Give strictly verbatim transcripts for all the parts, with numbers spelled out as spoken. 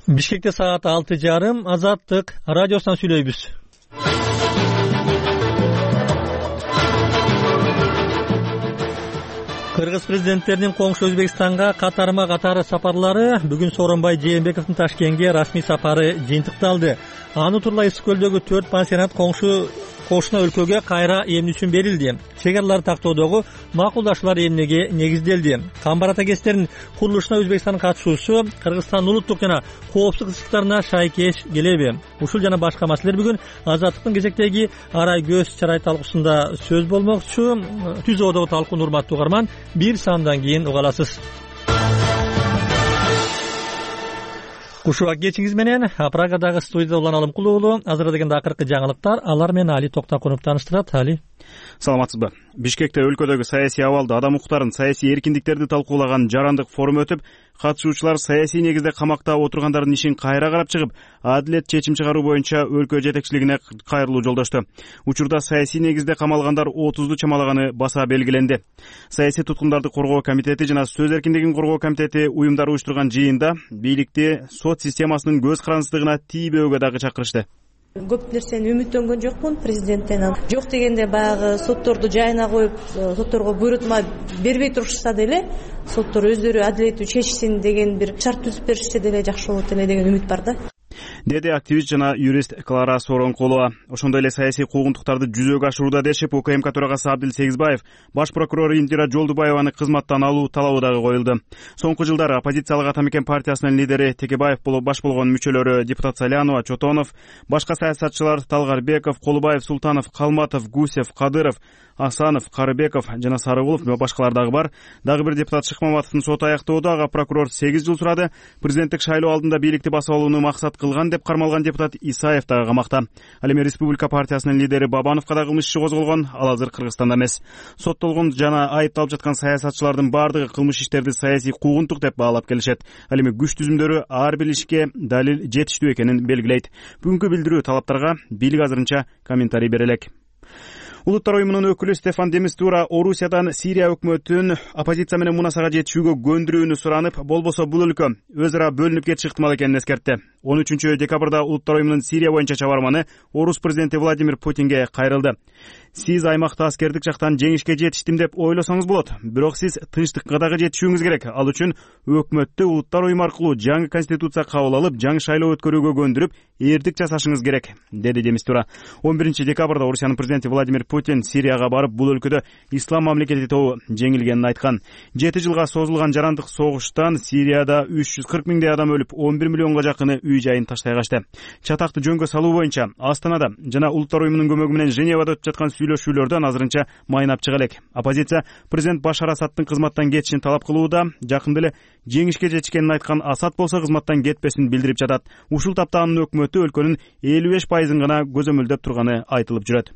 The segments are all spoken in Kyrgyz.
Бишкекте саат алты жарым. Азаттык радиосунан сүйлөйбүз. Кыргыз президенттеринин коңшу Өзбекстанга катарма катары сапарлары бүгүн Сооронбай Жээнбековдун Ташкентке расмий сапары жыйынтыкталды. Аны Турла Ысык көлдөгү төрт пансионат коңшу кошуна өлкөгө кайра эмне үчүн берилди. Чек араларды тактоодогу макулдашуулар эмнеге негизделди. Камбар ата кестеринин курулушуна Өзбекстандын катышуусу Кыргызстандын улуттук жана коопсуздук ысыктарына шайкеш келеби? Ушул жана башка маселелер бүгүн Азаттыктын кезектеги Арай көз чарай талкуусунда сөз болмокчу. Түзөөдөгү талкууну урматтуу угарман бир сандан кийин уга аласыз. Кушубак кечиңиз менен Прагадагы студияда Улан Алымкул уулу азырдагы акыркы жаңылыктар, алар менен Али Токтакунов таныштырат. Али, саламатсызбы? Бишкекте өлкөдөгү саясий абалды, адам укуктарын, саясий эркиндиктерди талкуулаган жарандык форум өтүп, катышуучулар саясий негизде камакта отургандардын ишин кайра карап чыгып, адилет чечим чыгаруу боюнча өлкө жетекчилигине кайрылуу жолдошту. Учурда саясий негизде камалгандар отузду чамалаганы баса белгиленди. Саясий туткундарды коргоо комитети жана сөз эркиндигин коргоо комитети уюмдары уюштурган жыйында бийликти сот системасынын көз карандысыздыгына тийбөөгө дагы чакырышты. Көп нерсени үмүттөнгөн жокмун президенттен. Жок дегенде баягы сотторду жайына коюп, сотторго буйрутма бербей турушса деле, соттор өздөрү адилеттүү чечсин деген бир шарт түзүп беришсе деле жакшы болот эле деген үмүт бар да. Деди активист жана юрист Клара Сооронкулова. Ошондой эле саясий куугунтуктарды жүзөгө ашырууда дешип, УКМК төрагасы Абдил Сегизбаев, баш прокурор Индира Жолдубаеваны кызматтан алуу талабы дагы коюлду. Соңку жылдары оппозициялык Ата Мекен партиясынын лидери Текебаев баш болгон мүчөлөрү депутат Салянова, Чотонов, башка саясатчылар Талгарбеков, Колубаев, Султанов, Калматов, Гусев, Кадыров, Асанов, Карыбеков жана Сарыгулов ва башкалар дагы бар. Дагы бир депутат Шыкмаматовдун сот аяктоодо ага прокурор сегиз жыл сурады. Президенттик шайлоо алдында бийликти басып алууну максат кылган деп кармалган депутат Исаев дагы камакта. Ал эми Республика партиясынын лидери Бабановго дагы кылмыш иши козголгон, ал азыр Кыргызстанда эмес. Соттолгон жана айыпталып жаткан саясатчылардын бардыгы кылмыш иштерди саясий куугунтук деп баалап келишет. Ал эми күч түзүмдөрү ар бир ишке далил жетиштүү экенин белгилейт. Бүгүнкү билдирүү талаптарга бийлик азырынча комментарий бере элек. Улуттар уюмунун өкүлү Стефан де Мистура Орусиядан Сирия өкмөтүн оппозиция менен мунасага жетишүүгө көндүрүүнү суранып, болбосо бул өлкө өз ара бөлүнүп кетиши ыктымал экенин эскертти. он үчүнчү декабрда Улуттар уюмунун Сирия боюнча чабарманы Орус президенти Владимир Путинге кайрылды. Сиз аймакта аскердик жактан жеңишке жетиштим деп ойлосоңуз болот, бирок сиз тынчтыкка дагы жетишүүңүз керек. Ал үчүн өкмөттү Улуттар уюму аркылуу жаңы конституция кабыл алып, жаңы шайлоо өткөрүүгө көндүрүп, эрдик жасашыңыз керек, деди де Мистура. он биринчи декабрда Орусиянын президенти Владимир Путин Сирияга барып, бул өлкөдө ислам мамлекети тобу жеңилгенин айткан. жети жылга созулган жарандык согуштан Сирияда үч жүз кырк миңдей адам өлүп, он бир миллионго жакыны үй жайын таштай качты. Чатакты жөнгө салуу боюнча Астанада жана Улуттар уюмунун көмөгү менен Женевада өтүп жаткан сүйлөшүүлөрдөн азырынча майнап чыга элек. Оппозиция президент Башар Асадтын кызматтан кетишин талап кылууда, жакында эле жеңишке жетишкенин айткан Асад болсо кызматтан кетпесин билдирип жатат. Ушул тапта анын өкмөтү өлкөнүн элүү беш пайызын гана көзөмөлдөп турганы айтылып жүрөт.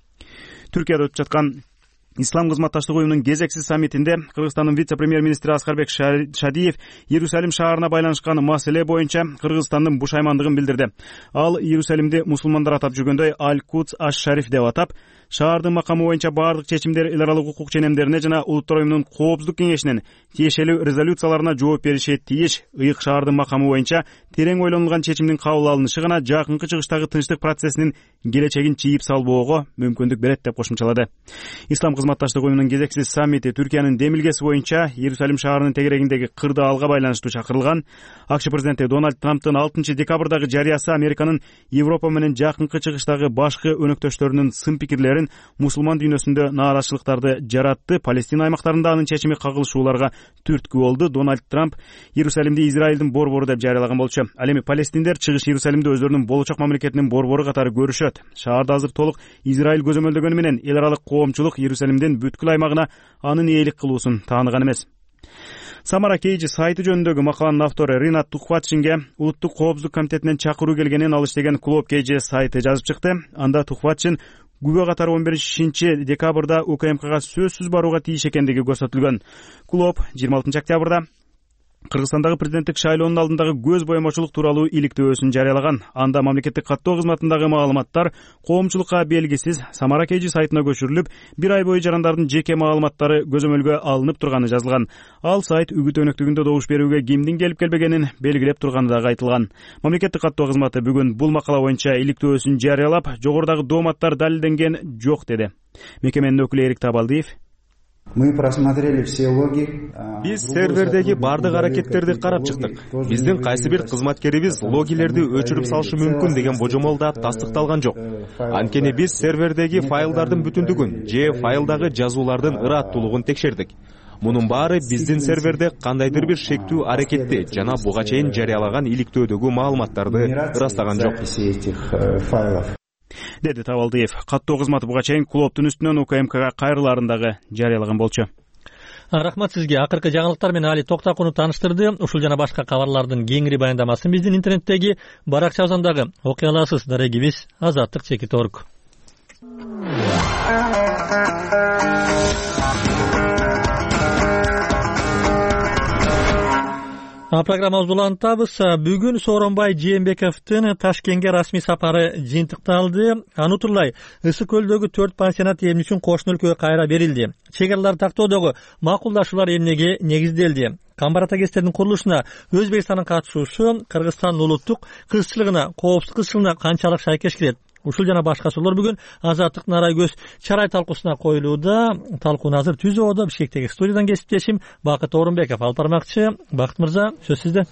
Түркияда өтүп жаткан Ислам кызматташтык уюмунун кезексиз саммитинде Кыргызстандын вице-премьер-министри Аскарбек Шадиев Иерусалим шаарына байланышкан маселе боюнча Кыргызстандын бушаймандыгын билдирди. Ал Иерусалимди мусулмандар атап жүргөндөй Аль-Кудс аш-Шариф деп атап, шаардын макамы боюнча баардык чечимдер эл аралык укук ченемдерине жана Улуттар уюмунун коопсуздук кеңешинин тиешелүү резолюцияларына жооп бериши тийиш. Ыйык шаардын макамы боюнча терең ойлонулган чечимдин кабыл алынышы гана жакынкы чыгыштагы тынчтык процессинин келечегин чийип салбоого мүмкүндүк берет деп кошумчалады. Ислам кызматташтык уюмунун кезексиз саммити Түркиянын демилгеси боюнча Иерусалим шаарынын тегерегиндеги кырдаалга байланыштуу чакырылган. АКШ президенти Дональд Трамптын алтынчы декабрдагы жарыясы Американын Европа менен жакынкы чыгыштагы башкы өнөктөштөрүнүн сын пикирлерин мусулман дүйнөсүндө нааразычылыктарды жаратты. Палестина аймактарында анын чечими кагылышууларга түрткү болду. Дональд Трамп Иерусалимди Израилдин борбору деп жарыялаган болчу. Ал эми палестиндер чыгыш Иерусалимди өздөрүнүн болочок мамлекетинин борбору катары көрүшөт. Шаарда азыр толук Израиль көзөмөлдөгөнү менен эл аралык коомчулук Иерусалимдин бүткүл аймагына анын ээлик кылуусун тааныган эмес. Самара Кейджи сайты жөнүндөгү макаланын автору Ринат Тухватшинге Улуттук коопсуздук комитетинен чакыруу келгенин ал иштеген Клуб Кейджи сайты жазып чыкты. Анда Тухватшин күбө катары он биринчи декабрда УКМКга сөзсүз барууга тийиш экендиги көрсөтүлгөн. Клуб жыйырма алтынчы октябрда Кыргызстандагы президенттик шайлоонун алдындагы көз боемочулук тууралуу иликтөөсүн жарыялаган. Анда мамлекеттик каттоо кызматындагы маалыматтар коомчулукка белгисиз Самара Кж сайтына көчүрүлүп, бир ай бою жарандардын жеке маалыматтары көзөмөлгө алынып турганы жазылган. Ал сайт үгүт өнөктүгүндө добуш берүүгө кимдин келип келбегенин белгилеп турганы дагы айтылган. Мамлекеттик каттоо кызматы бүгүн бул макала боюнча иликтөөсүн жарыялап, жогорудагы дооматтар далилденген жок деди. Мекеменин өкүлү Эрик Табалдиев: Мы просмотрели все логи. Биз сервердеги бардык аракеттерди карап чыктык. Биздин кайсы бир кызматкерибиз логилерди өчүрүп салышы мүмкүн деген божомол да тастыкталган жок. Анткени биз сервердеги файлдардын бүтүндүгүн же файлдагы жазуулардын ыраттуулугун текшердик. Мунун баары биздин серверде кандайдыр бир шектүү аракетти жана буга чейин жарыялаган иликтөөдөгү маалыматтарды ырастаган жок, деди Табалдиев. Каттоо кызматы буга чейин клоптун үстүнөн УКМКга кайрылаарын дагы жарыялаган болчу. Рахмат сизге. Акыркы жаңылыктар менен Али Токтакуну тааныштырды. Ушул жана башка кабарлардын кеңири баяндамасын биздин интернеттеги баракчабыздан дагы окуй аласыз. Дарегибиз Азаттык Чекит орг. Программабызды улантабыз. Бүгүн Сооронбай Жээнбековдун Ташкентке расмий сапары жыйынтыкталды. Анутурлай Ысык көлдөгү төрт пансионат эмне үчүн кошуна өлкөгө кайра берилди? Чек араларды тактоодогу макулдашуулар эмнеге негизделди? Камбар ата кестердин курулушуна Өзбекстандын катышуусу Кыргызстандын улуттук кызчылыгына, коопсуздук кызчылыгына канчалык шайкеш келет? Ушул жана башка суроолор бүгүн Азаттыктын арай көз чарай талкуусуна коюлууда. Талкууну азыр Түз Ободо Бишкектеги студиядан кесиптешим Бакыт Орунбеков алып бармакчы. Бакыт мырза, сөз сизде.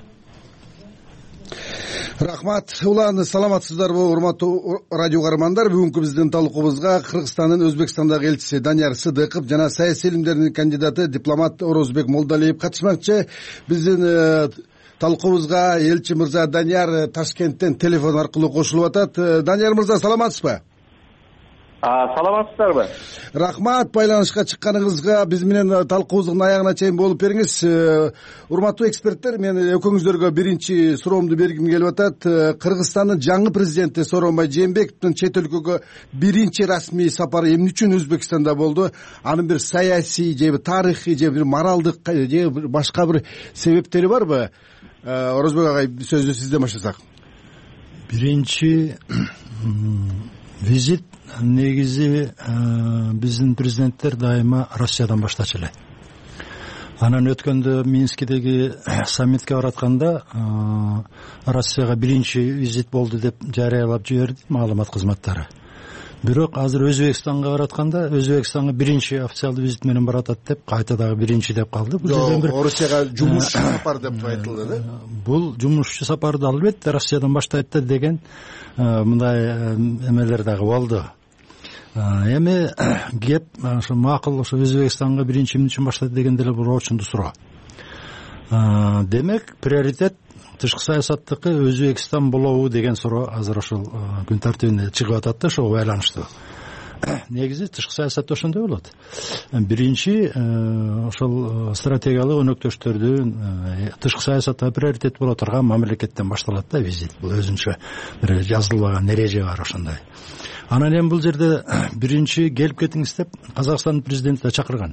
Рахмат. Улан, саламатсыздарбы, урматтуу радио каармандар? Бүгүнкү биздин талкуубузга Кыргызстандын Өзбекстандагы элчиси Данияр Сыдыков жана саясий илимдердин кандидаты дипломат Орозбек Молдалиев катышмакчы. Биздин талкуубузга элчи мырза Данияр Ташкенттен телефон аркылуу кошулуп атат. Данияр мырза, саламатсызбы? Саламатсыздарбы? Рахмат, байланышка чыкканыңызга. Биз менен талкуубуздун аягына чейин болуп бериңиз. Урматтуу эксперттер, мен экөөңүздөргө биринчи суроомду бергим келип атат. Кыргызстандын жаңы президенти Сооронбай Жээнбековдун чет өлкөгө биринчи расмий сапары эмне үчүн Өзбекстанда болду? Анын бир саясий же тарыхый же бир моралдык же башка бир себептери барбы? Орозбек агай, сөздү сизден баштасак. Биринчи визит негизи биздин президенттер дайыма Россиядан баштачу эле. Анан өткөндө Минскидеги саммитке баратканда Россияга биринчи визит болду деп жарыялап жиберди маалымат кызматтары. Бирок азыр Өзбекстанга баратканда Өзбекстанга биринчи официалдуу визит менен баратат деп кайта дагы биринчи деп калды. Бул жерден бир Россияга жумушчу сапар деп айтылды да. Бул жумушчу сапарды албетте Россиядан баштайт да деген мындай эмелер дагы болду. Эми кеп ошо макул ошо Өзбекстанга биринчи эмне үчүн баштайт деген деле бул очунду суроо. Демек приоритет тышкы саясаттыкы Өзбекстан болобу деген суроо азыр ошол күн тартибине чыгып атат да, ошого байланыштуу. Негизи тышкы саясатта ошондой болот. Биринчи ошол стратегиялык өнөктөштөрдүн тышкы саясатта приоритет боло турган мамлекеттен башталат да визит. Бул өзүнчө бир жазылбаган эреже бар ошондой. Анан эми бул жерде биринчи келип кетиңиз деп Казакстандын президенти да чакырган.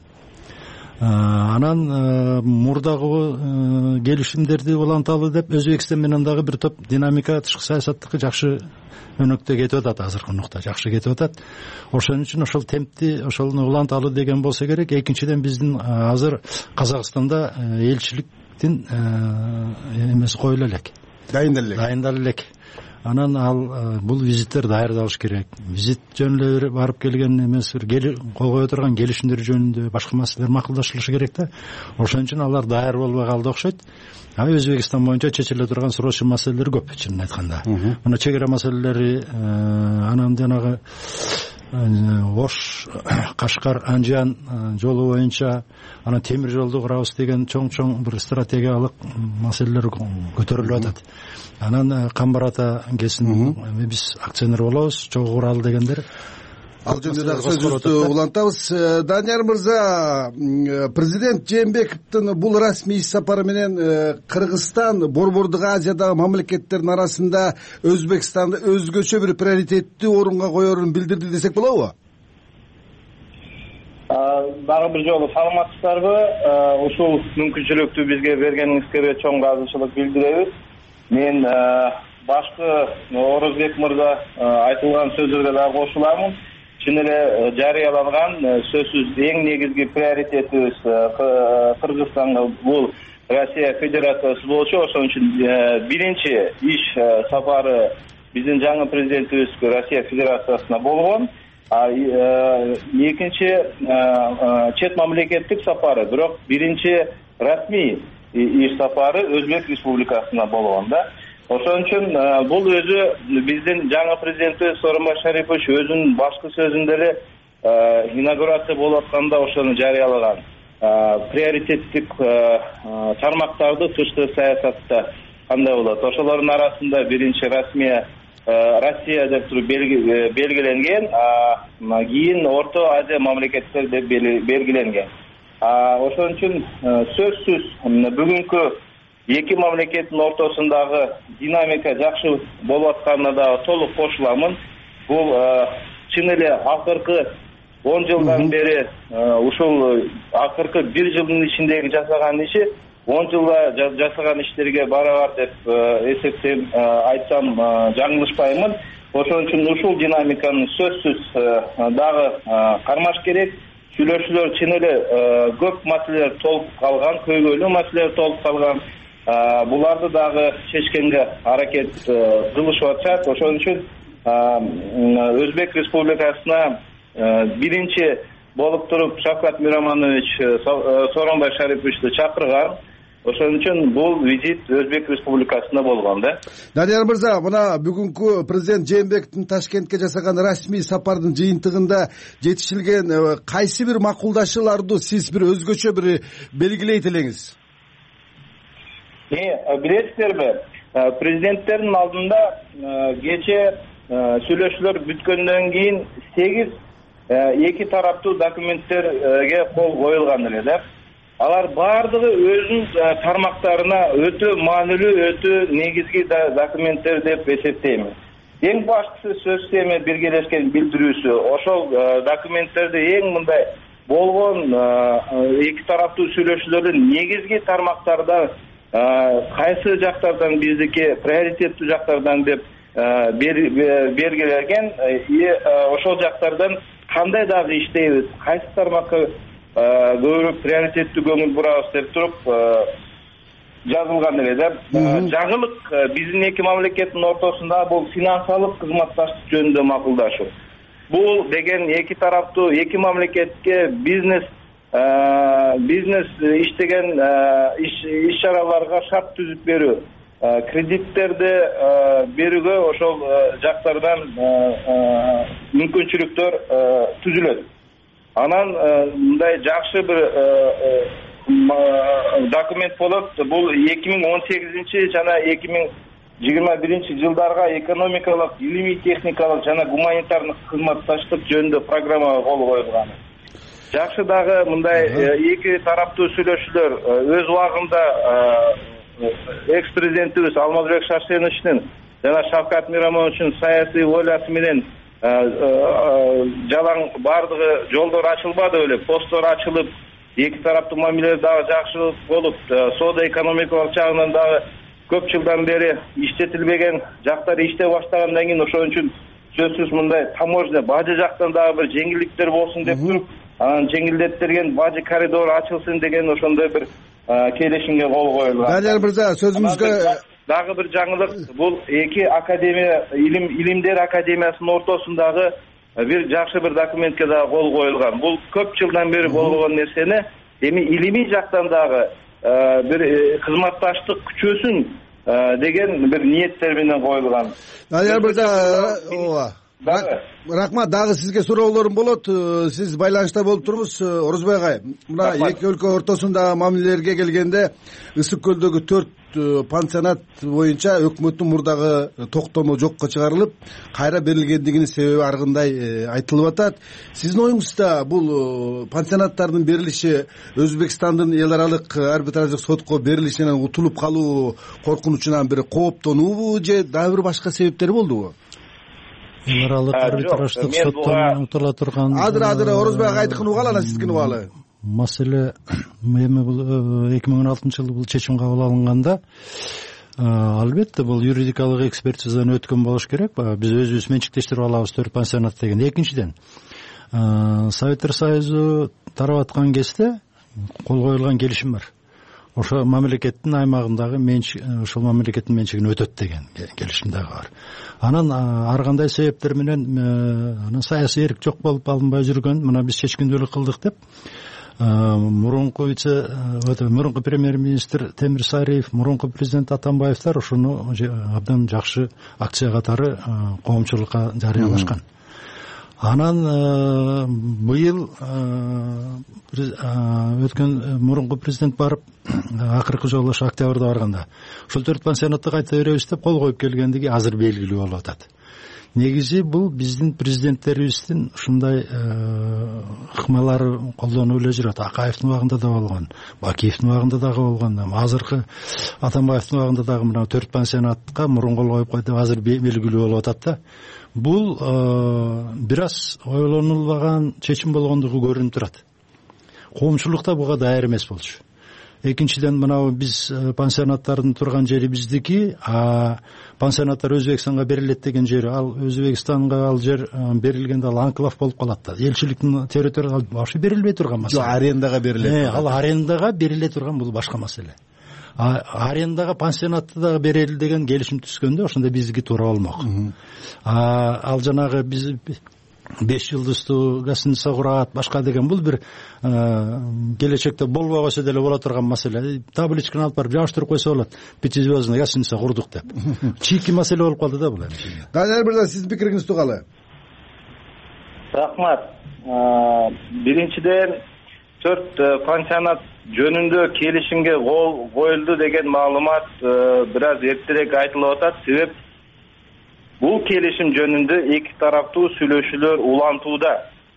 Анан мурдагы келишимдерди уланталы деп Өзбекстан менен дагы бир топ динамика тышкы саясаттыкы жакшы өнөктө кетип атат, азыркы нукта жакшы кетип атат. Ошон үчүн ошол темпти ошолну уланталы деген болсо керек. Экинчиден биздин азыр Казакстанда элчиликтин эмеси коюла элек. Дайындала элек. Дайындала элек. Анан ал бул визиттер даярдалыш керек. Визит жөнүндө эле барып келген эмес, бир кол кое турган келишимдер жөнүндө башка маселелер макулдашылышы керек да. Ошон үчүн алар даяр болбой калды окшойт. А Өзбекстан боюнча чечиле турган суроочу маселелер көп, чынын айтканда. Мына чек ара маселелери, анан жанагы Ош, Кашкар, Анжан жолу боюнча анан темир жолду курабыз деген чоң-чоң бир стратегиялык маселелер көтөрүлүп атат. Анан Камбар ата кесин биз акционер болобуз, чогуу куралы дегендер. Ал жөнүндө дагы сөзүбүздү улантабыз. Данияр мырза, президент Жээнбековдун бул расмий сапары менен Кыргызстан Борбордук Азиядагы мамлекеттердин арасында Өзбекстанды өзгөчө бир приоритеттүү орунга коерун билдирди десек болобу? дагы бир жолу саламатсыздарбы? Ушул мүмкүнчүлүктү бизге бергениңизге чоң ыраазычылык билдиребиз. Мен башкы Орозбек мырза айтылган сөздөргө дагы кошуламын. Чын эле жарыяланган сөзсүз эң негизги приоритетибиз Кыргызстанга бул Россия Федерациясы болчу. Ошон үчүн биринчи иш сапары биздин жаңы президентибиз Россия Федерациясына болгон. Экинчи чет мамлекеттик сапары, бирок биринчи расмий иш сапары Өзбек Республикасына болгон да. Ошон үчүн бул өзү биздин жаңы президентибиз Сооронбай Шарипович өзүнүн башкы сөзүндө эле инаугурация болуп атканда ошону жарыялаган. Приоритеттик тармактарды тышкы саясатта кандай болот? Ошолордун арасында биринчи расмий Россия деп туруп белгиленген, кийин Орто Азия мамлекеттери деп белгиленген. Ошон үчүн сөзсүз бүгүнкү эки мамлекеттин ортосундагы динамика жакшы болуп атканына да толук кошуламын. Бул чын эле акыркы он жылдан бери ушул акыркы бир жылдын ичиндеги жасаган иши он жылда жасаган иштерге барабар деп эсептейм, айтсам жаңылышпаймын. Ошон үчүн ушул динамиканы сөзсүз дагы кармаш керек. Сүйлөшүүлөр чын эле көп маселелер толуп калган, көйгөйлүү маселелер толуп калган. Буларды дагы чечкенге аракет кылышып атышат. Ошон үчүн Өзбек Республикасына биринчи болуп туруп Шавкат Миромонович Сооронбай Шариповичти чакырган. Ошон үчүн бул визит Өзбек Республикасына болгон да. Данияр мырза, мына бүгүнкү президент Жээнбековдун Ташкентке жасаган расмий сапардын жыйынтыгында жетишилген кайсы бир макулдашууларды сиз бир өзгөчө бир белгилейт элеңиз? Билесиздерби, президенттердин алдында кече сүйлөшүүлөр бүткөндөн кийин сегиз эки тараптуу документтерге кол коюлган эле да. Алар бардыгы өзүнүн тармактарына өтө маанилүү, өтө негизги документтер деп эсептейм. Эң баштысы сөзсүз эми биргелешкен билдирүүсү. Ошол документтерде эң мындай болгон эки тараптуу сүйлөшүүлөрдүн негизги тармактарда кайсы жактардан биздики приоритеттүү жактардан деп белгиленген, ошол жактардан кандай дагы иштейбиз, кайсы тармакка көбүрөөк приоритеттүү көңүл бурабыз деп туруп жазылган эле да. Жаңылык биздин эки мамлекеттин ортосунда бул финансылык кызматташтык жөнүндө макулдашуу. Бул деген эки тараптуу эки мамлекетке бизнес бизнес иштеген иш чараларга шарт түзүп берүү, кредиттерди берүүгө ошол жактардан мүмкүнчүлүктөр түзүлөт. Анан мындай жакшы бир документ болот. Бул эки миң он сегизинчи жана эки миң жыйырма биринчи жылдарга экономикалык, илимий техникалык жана гуманитардык кызматташтык жөнүндө программага кол коюлган. Жакшы дагы мындай эки тараптуу сүйлөшүүлөр өз убагында экс-президентибиз Алмазбек Шарсеновичтин жана Шавкат Миромоновичтин саясий волясы менен жалаң бардыгы жолдор ачылбады эле, посттор ачылып, эки тараптуу мамиле дагы жакшы болуп, соода экономикалык жагынан дагы көп жылдан бери иштетилбеген жактар иштей баштагандан кийин ошон үчүн сөзсүз мындай таможня бажы жактан дагы бир жеңилдиктер болсун деп туруп, анан жеңилдетилген бажы коридору ачылсын деген ошондой бир келишимге кол коюлган. Данияр мырза, сөзүңүзгө дагы бир жаңылык, бул эки академия, илим илимдер академиясынын ортосундагы бир жакшы бир документке дагы кол коюлган. Бул көп жылдан бери болгон нерсени эми илимий жактан дагы бир кызматташтык күчөсүн деген бир ниеттер менен коюлган. Данияр мырза, ооба. Рахмат, дагы сизге суроолорум болот. Сиз байланышта болуп туруңуз. Орозбек агай, мына эки өлкө ортосундагы мамилелерге келгенде Ысык көлдөгү төрт пансионат боюнча өкмөттүн мурдагы токтому жокко чыгарылып, кайра берилгендигинин себеби ар кандай айтылып атат. Сиздин оюңузда бул пансионаттардын берилиши Өзбекстандын эл аралык арбитраждык сотко берилишинен утулуп калуу коркунучунан бир кооптонуубу же дагы бир башка себептери болдубу? эл аралык арбитраждык соттон утула турган азыр азыр Орозбек ага айткын угалы, анан сиздикин угалы. Маселе эми бул эки миң он алтынчы жылы бул чечим кабыл алынганда албетте бул юридикалык экспертизадан өткөн болуш керек. Биз өзүбүз менчиктештирип алабыз төрт пансионат деген. Экинчиден, Советтер Союзу тарап аткан кезде кол коюлган келишим бар. Ошо мамлекеттин аймагындагы менчик, ошол мамлекеттин менчигине өтөт деген келишим дагы бар. Анан ар кандай себептер менен анан саясий эрк жок болуп алынбай жүргөн, мына биз чечкиндүүлүк кылдык деп мурунку вице мурунку премьер-министр Темирсариев, мурунку президент Атамбаевдер ошону абдан жакшы акция катары коомчулукка жарыялашкан. Анан быйыл өткөн мурунку президент барып, акыркы жолу ошо октябрда барганда ушул төрт пансионатты кайта беребиз деп кол коюп келгендиги азыр белгилүү болуп атат. Негизи бул биздин президенттерибиздин ушундай ыкмалары колдонуп эле жүрөт. Акаевдин убагында да болгон, Бакиевдин убагында дагы болгон, азыркы Атамбаевдин убагында дагы мына төрт пансионатка мурун кол коюп койду, азыр белгилүү болуп атат да. Бул бир аз ойлонулбаган чечим болгондугу көрүнүп турат. Коомчулукта буга даяр эмес болчу. Экинчиден, мына биз пансионаттардын турган жери биздики, а пансионаттар Өзбекстанга берилет деген жери, ал Өзбекстанга ал жер берилгенде ал анклав болуп калат да. Элчиликтин территориясы вообще берилбей турган маселе. Жок, арендага берилет. Ал арендага бериле турган, бул башка маселе. Арендага пансионатты дагы берели деген келишим түзгөндө ошондо биздики туура болмок. Ал жанагы биз беш жылдыздуу гостиница курат, башка деген бул бир келечекте болбогосо деле боло турган маселе. Табличканы алып барып жабыштырып койсо болот. Пятизвездный гостиница курдук деп. Чийки маселе болуп калды да бул эми. Данияр мырза, сиздин пикириңиз тугалы? Рахмат. Биринчиден, төрт пансионат жөнүндө келишимге кол коюлду деген маалымат бир аз эртерээк айтылып атат. Себеп бул келишим жөнүндө эки тараптуу сүйлөшүүлөр улантууда.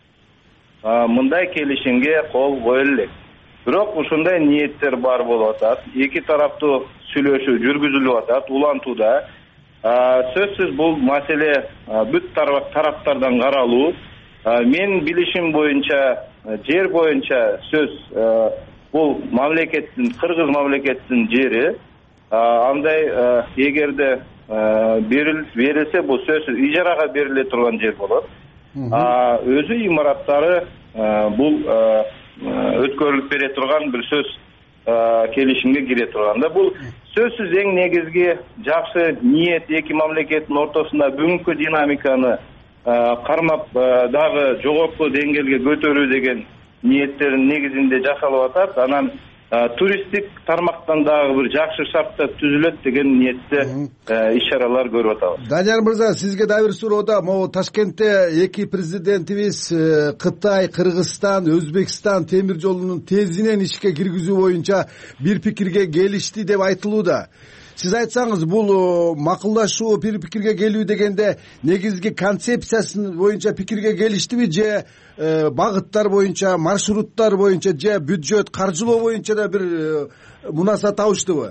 Мындай келишимге кол коюлу элек. Бирок ушундай ниеттер бар болуп атат. Эки тараптуу сүйлөшүү жүргүзүлүп атат, улантууда. Сөзсүз бул маселе бүт тараптардан каралуу. Мен билишим боюнча, жер боюнча сөз бул мамлекеттин, Кыргыз мамлекеттин жери. Андай эгерде берилсе бул сөзсүз ижарага бериле турган жер болот. Өзү имараттары бул өткөрүлүп бере турган бир сөз келишимге кире турганда, бул сөзсүз эң негизги жакшы ниет эки мамлекеттин ортосунда бүгүнкү динамиканы кармап дагы жогорку деңгээлге көтөрүү деген ниеттердин негизинде жасалып атат. Анан туристтик тармактан дагы бир жакшы шарттар түзүлөт деген ниетте ишаралар көрүп атабыз. Данияр мырза, сизге да бир суроода, могу Ташкентте эки президентибиз Кытай, Кыргызстан, Өзбекстан темир жолунун тезинен ишке киргизүү боюнча бир пикирге келишти деп айтылууда. Сиз айтсаңыз, бул макулдашуу, бир пикирге келүү дегенде негизги концепциясы боюнча пикирге келиштиби, же багыттар боюнча, маршруттар боюнча, же бюджет, каржылоо боюнча да бир мунаса табыштыбы?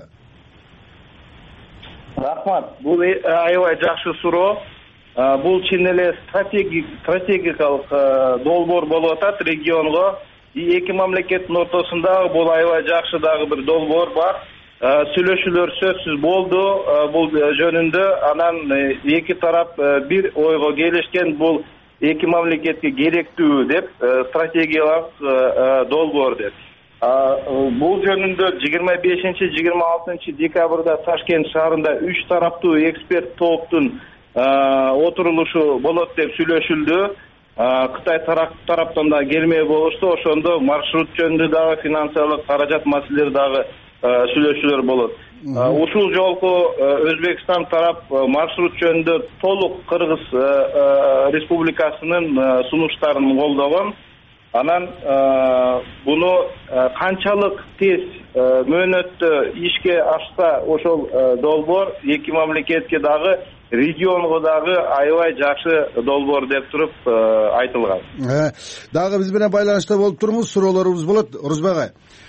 Рахмат. Бул аябай жакшы суроо. Бул чын эле стратегикалык долбоор болуп атат регионго. Эки мамлекеттин ортосунда бул аябай жакшы дагы бир долбоор бар. Сүйлөшүүлөр сөзсүз болду бул жөнүндө. Анан эки тарап бир ойго келишкен, бул эки мамлекетке керектүү деп, стратегиялык долбоор деп. Бул жөнүндө жыйырма бешинчи жыйырма алтынчы декабрда Ташкент шаарында үч тараптуу эксперт топтун отурулушу болот деп сүйлөшүлдү. Кытай тараптан да келмей болушту. Ошондо маршрут жөнүндө дагы финансылык каражат маселелери дагы сүйлөшүүлөр болот. Ушул жолку Өзбекстан тарап маршрут жөнүндө толук Кыргыз Республикасынын сунуштарын колдогон. Анан буну канчалык тез мөөнөттө ишке ашса ошол долбоор эки мамлекетке дагы регионго дагы аябай жакшы долбоор деп туруп айтылган. Дагы биз менен байланышта болуп туруңуз, суроолорубуз болот. Орозбек ага,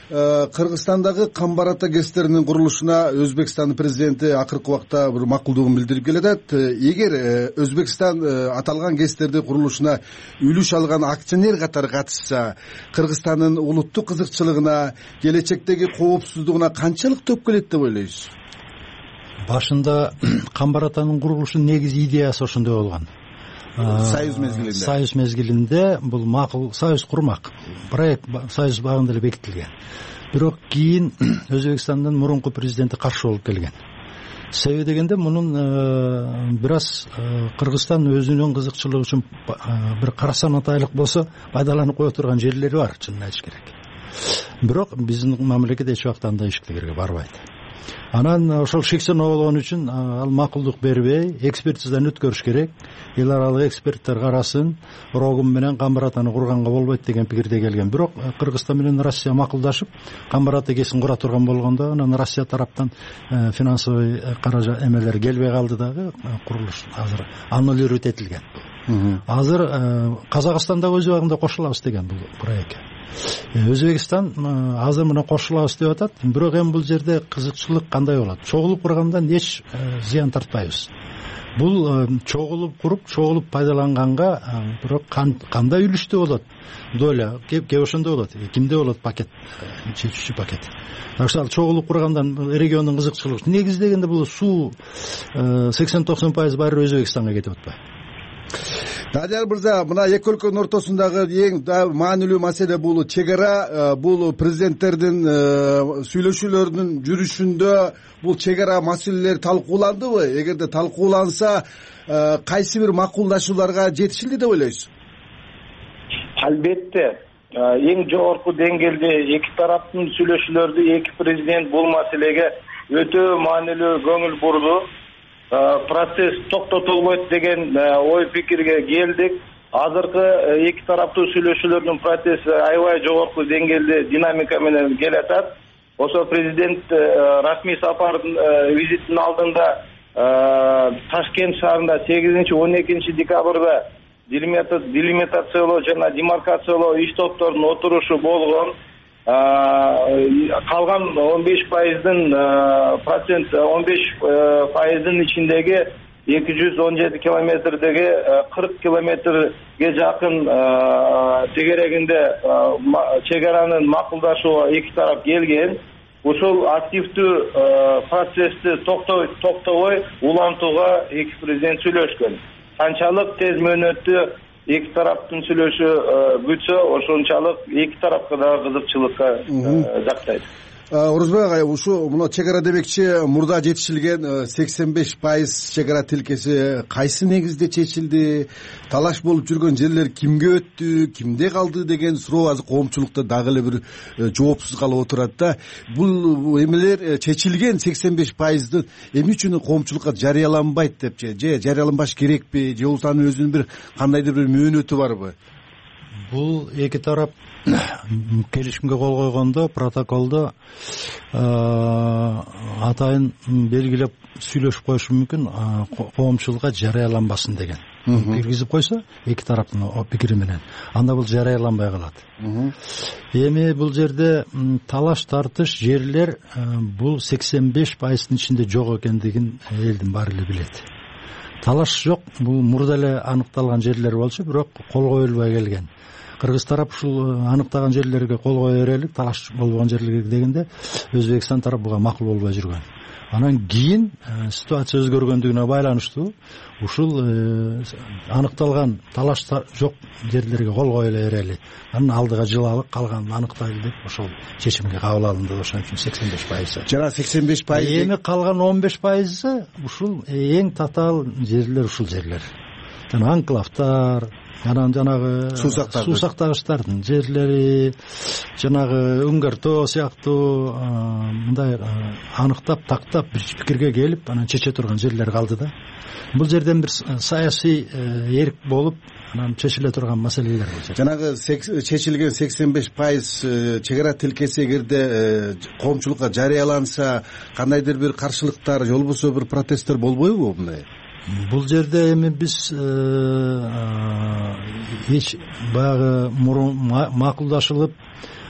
Кыргызстандагы Камбар ата гэстеринин курулушуна Өзбекстандын президенти акыркы убакта бир макулдугун билдирип келатат. Эгер Өзбекстан аталган гэстердин курулушуна үлүш алган акционер катары катышса, Кыргызстандын улуттук кызыкчылыгына, келечектеги коопсуздугуна канчалык төп келет деп ойлойсуз? Башында Камбар атанын курулушу негизи идеясы ошондой болгон. Союз мезгилинде. Союз мезгилинде бул макул союз курмак. Проект союз багында эле бекитилген. Бирок кийин Өзбекстандын мурунку президенти каршы болуп келген. Себеби дегенде мунун бир аз Кыргызстан өзүнүн кызыкчылыгы үчүн бир карасан атайлык болсо пайдаланып кое турган жерлери бар, чынын айтыш керек. Бирок биздин мамлекет эч убакта андай ишкилерге барбайт. Анан ошол шектенүү болгон үчүн ал макулдук бербей, экспертизадан өткөрүш керек. Эл аралык эксперттер карасын, Рогум менен Камбар атаны курганга болбойт деген пикирде келген. Бирок Кыргызстан менен Россия макулдашып, Камбар ата кесин кура турган болгондо, анан Россия тараптан финансовый каражат эмелер келбей калды дагы, курулуш азыр аннулировать этилген. Азыр Казакстанда өз убагында кошулабыз деген бул проектке. Өзбекстан азыр мына кошулабыз деп атат. Бирок эми бул жерде кызыкчылык кандай болот? Чогулуп кургандан эч зыян тартпайбыз. Бул чогулуп куруп, чогулуп пайдаланганга бирок кандай үлүштө болот? Доля кеп ошондо болот. Кимде болот пакет? Чечүүчү пакет. Ошол чогулуп кургандан региондун кызыкчылыгы. Негиздегенде бул суу сексен токсон пайыз баары Өзбекстанга кетип атпайбы? Дадияр мырза, мына эки өлкөнүн ортосундагы эң маанилүү маселе бул чек ара. Бул президенттердин сүйлөшүүлөрүнүн жүрүшүндө бул чек ара маселелери талкууландыбы? Эгерде талкууланса, кайсы бир макулдашууларга жетишилди деп ойлойсуз? Албетте, эң жогорку деңгээлде эки тараптын сүйлөшүүлөрдү эки президент бул маселеге өтө маанилүү көңүл бурду. Процесс токтотулбойт деген ой пикирге келдик. Азыркы эки тараптуу сүйлөшүүлөрдүн процесси аябай жогорку деңгээлде динамика менен келатат. Ошо президент расмий сапардын визитинин алдында Ташкент шаарында сегизинчи он экинчи декабрда делимитациялоо жана демаркациялоо иш топторунун отурушу болгон. Калган он беш пайыздын процент он беш пайыздын ичиндеги эки жүз он жети километрдеги кырк километрге жакын тегерегинде чек аранын макулдашууга эки тарап келген. Ушул активдүү процессти токтобой улантууга эки президент сүйлөшкөн. Канчалык тез мөөнөттө эки тараптын сүйлөшү бүтсө, ошончалык эки тарапка да кызыкчылыкка жактайт. Орозбек агай, ушу мына чек ара демекчи мурда жетишилген сексен беш пайыз чек ара тилкеси кайсы негизде чечилди? Талаш болуп жүргөн жерлер кимге өттү, кимде калды деген суроо азыр коомчулукта дагы эле бир жоопсуз калып отурат да. Бул эмелер чечилген сексен беш пайызды эмне үчүн коомчулукка жарыяланбайт депчи, же жарыяланбаш керекпи, же бул анын өзүнүн бир кандайдыр бир мөөнөтү барбы? Бул эки тарап келишимге кол койгондо, протоколдо атайын белгилеп сүйлөшүп коюшу мүмкүн, коомчулукка жарыяланбасын деген. Киргизип койсо эки тараптын пикири менен, анда бул жарыяланбай калат. Эми бул жерде талаш тартыш жерлер бул сексен беш пайыздын ичинде жок экендигин элдин баары эле билет. Талаш жок, бул мурда эле аныкталган жерлер болчу, бирок кол коюлбай келген. Кыргыз тарап ушул аныктаган жерлерге кол кое берелик, талаш болгон жерлерге дегенде Өзбекстан тарап буга макул болбой жүргөн. Анан кийин ситуация өзгөргөндүгүнө байланыштуу ушул аныкталган талаш жок жерлерге кол кое берели. Анан алдыга жылалык калганын аныктайлы деп ошол чечимге кабыл алынды. Ошон үчүн сексен беш пайыз. Жана сексен беш пайыз. Эми калган он беш пайызы ушул эң татаал жерлер ушул жерлер. Жана анклавтар, анан жанагы суусактагычтардын жерлери, жанагы Үңгөр тоо сыяктуу мындай аныктап, тактап бир пикирге келип, анан чече турган жерлер калды да. Бул жерден бир саясий эрк болуп, анан чечиле турган маселелер болчу. Жанагы чечилген сексен беш пайыз чек ара тилкеси эгерде коомчулукка жарыяланса, кандайдыр бир каршылыктар, же болбосо бир протесттер болбойбу мындай? Бул жерде эми биз эч баягы макулдашылып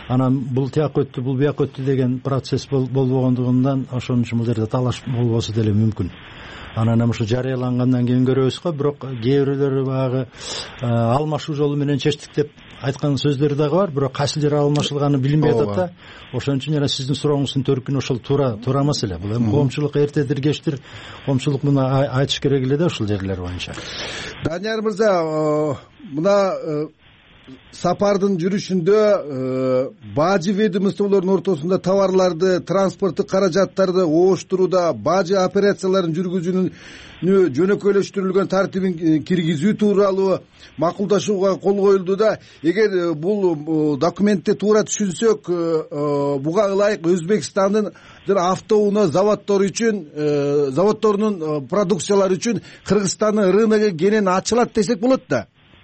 анан бул тияка өттү, бул бияка өттү деген процесс болбогондугунан ошон үчүн бул жерде талаш болбосо деле мүмкүн. Анан эми ушу жарыялангандан кийин көрөбүз го, бирок кээ бирөөлөр баягы алмашуу жолу менен чечтик деп айткан сөздөр дагы бар, бирок кайсы жер алмашылганы билинбей атат да. Ошон үчүн жана сиздин сурооңуздун төркүнү ошол туура туура маселе. Бул эми коомчулук эртедир кечтир коомчулук муну айтыш керек эле да ушул жерлер боюнча. Данияр мырза, мына сапардын жүрүшүндө бажы ведомстволордун ортосунда товарларды, транспорттук каражаттарды ооштурууда бажы операцияларын жүргүзүүнүн жөнөкөйлөштүрүлгөн тартибин киргизүү тууралуу макулдашууга кол коюлду да. Эгер бул документти туура түшүнсөк, буга ылайык Өзбекстандын жана автоунаа заводдору үчүн, заводдорунун продукциялары үчүн Кыргызстандын рыногу кенен ачылат десек болот да.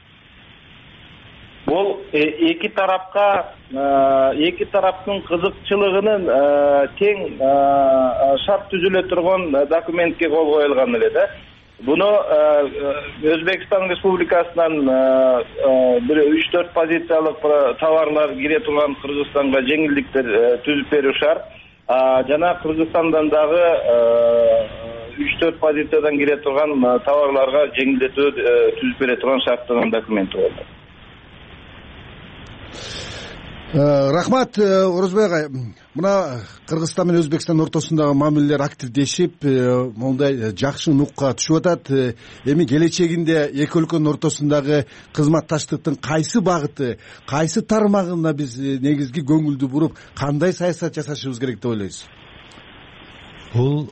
Бул эки тарапка, эки тараптын кызыкчылыгынын тең шарт түзүлө турган документке кол коюлган эле да. Буну Өзбекстан Республикасынан бир үч төрт позициялык товарлар кире турган Кыргызстанга жеңилдиктер түзүп берүү шарт. Жана Кыргызстандан дагы үч төрт позициядан кире турган товарларга жеңилдетүү түзүп бере турган шарттаган документ болду. Рахмат, Орозбай агай. Мына Кыргызстан менен Өзбекстан ортосундагы мамилелер активдешип, мондай жакшы нукка түшүп атат. Эми келечегинде эки өлкөнүн ортосундагы кызматташтыктын кайсы багыты, кайсы тармагына биз негизги көңүлдү буруп, кандай саясат жасашыбыз керек деп ойлойсуз? Бул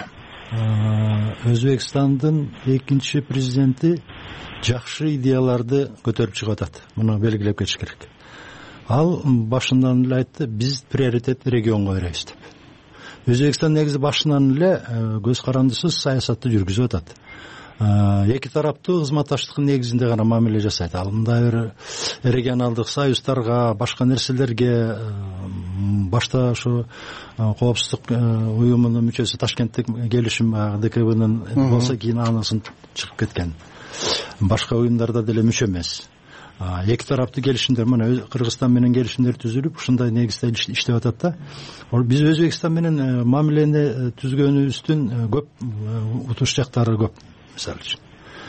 Өзбекстандын экинчи президенти жакшы идеяларды көтөрүп чыгып атат. Муну белгилеп кетиш керек. Ал башынан эле айтты, биз приоритет регионго беребиз деп. Өзбекстан негизи башынан эле көз карандысыз саясатты жүргүзүп атат. Эки тараптуу кызматташтыктын негизинде гана мамиле жасайт. Ал мындай бир регионалдык союздарга, башка нерселерге, башта ошо коопсуздук уюмунун мүчөсү Ташкенттик келишим ДКБнын болсо кийин анысын чыгып кеткен. Башка уюмдарда деле мүчө эмес. Эки тараптуу келишимдер, мына Кыргызстан менен келишимдер түзүлүп, ушундай негизде иштеп атат да. Биз Өзбекстан менен мамилени түзгөнүбүздүн көп утуш жактары көп. Мисалы үчүн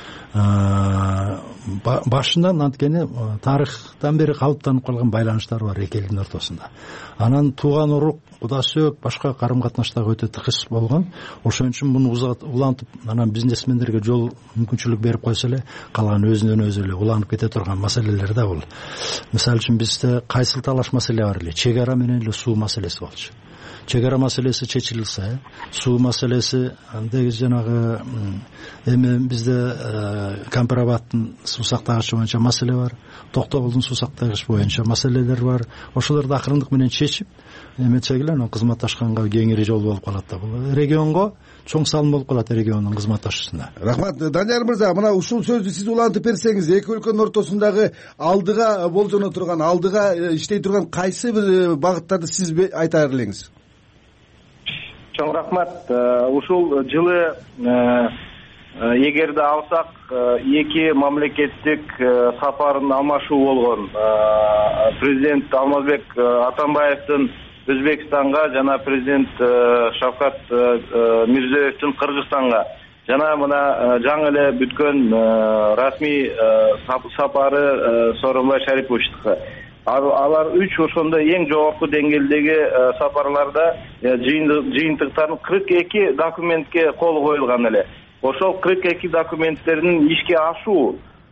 башынан анткени тарыхтан бери калыптанып калган байланыштар бар эки элдин ортосунда. Анан тууган урук, куда сөөк, башка карым катнаштагы өтө тыгыз болгон. Ошон үчүн муну улантып, анан бизнесмендерге жол мүмкүнчүлүк берип койсо эле, калган өзүнөн өзү эле уланып кете турган маселелер да бул. Мисалы үчүн бизде кайсыл талаш маселе бар эле, чек ара менен эле суу маселеси болчу. Чек ара маселеси чечилсе, суу маселеси андагы жанагы эми бизде Кампирабадтын суу сактагычы боюнча маселе бар, Токтобулдун суу сактагыч боюнча маселелер бар. Ошолорду акырындык менен чечип, эметсек эле анан кызматташканга кеңири жол болуп калат да. Бул регионго чоң салым болуп калат региондун кызматташуусуна. Рахмат, Данияр мырза, мына ушул сөздү сиз улантып берсеңиз, эки өлкөнүн ортосундагы алдыга болжоно турган, алдыга иштей турган кайсы бир багыттарды сиз айта элеңиз? Чоң рахмат. Ушул жылы эгерде алсак, эки мамлекеттик сапарын алмашуу болгон. Президент Алмазбек Атамбаевдин Өзбекстанга жана президент Шавкат Мирзиёевдин Кыргызстанга жана мына жаңы эле бүткөн расмий сапары Сооронбай Шариповичтики. Алар үч ошондой эң жогорку деңгээлдеги сапарларда жыйынтыктарын кырк эки документке кол коюлган эле. Ошол кырк эки документтердин ишке ашуу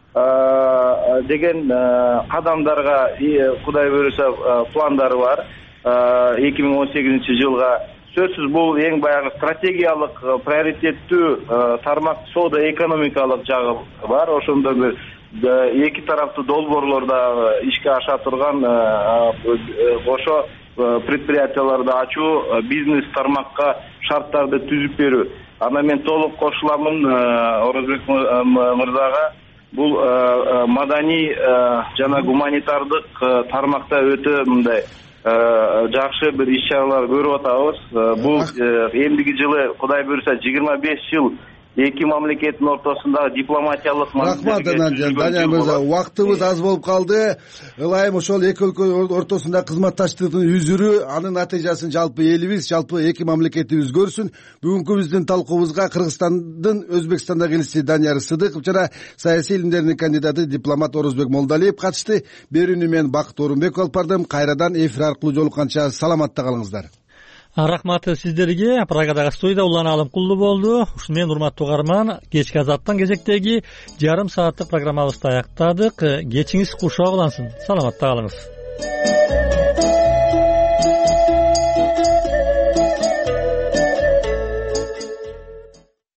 деген кадамдарга Кудай буйруса пландары бар. эки миң он сегизинчи жылга сөзсүз бул эң баягы стратегиялык приоритеттүү тармак соода экономикалык жагы бар. Ошондо бир эки тараптуу долбоорлорда ишке аша турган ошо предприятияларды ачуу, бизнес тармакка шарттарды түзүп берүү. Анан мен толук кошуламын Орозбек мырзага. Бул маданий жана гуманитардык тармакта өтө мындай жакшы бир иш чаралар көрүп атабыз. Бул эмдиги жылы Кудай буйруса жыйырма беш жыл эки мамлекеттин ортосундагы дипломатиялык рахмат Данияр мырза, убактыбыз аз болуп калды. Ылайым ошол эки өлкө ортосунда кызматташтыктын үзүрү, анын натыйжасын жалпы элибиз, жалпы эки мамлекетибиз көрсүн. Бүгүнкү биздин талкуубузга Кыргызстандын Өзбекстандагы элчиси Данияр Сыдыков жана саясий илимдердин кандидаты дипломат Орозбек Молдалиев катышты. Берүүнү мен Бакыт Орунбеков алып бардым. Кайрадан эфир аркылуу жолукканча саламатта калыңыздар. Рахмат сиздерге. Прагадагы студияда Улан Алымкулду болду. Ушу менен урматтуу угарман, кечки азаттан кезектеги жарым сааттык программабызды аяктадык. Кечиңиз кушоо улансын. Саламатта калыңыз.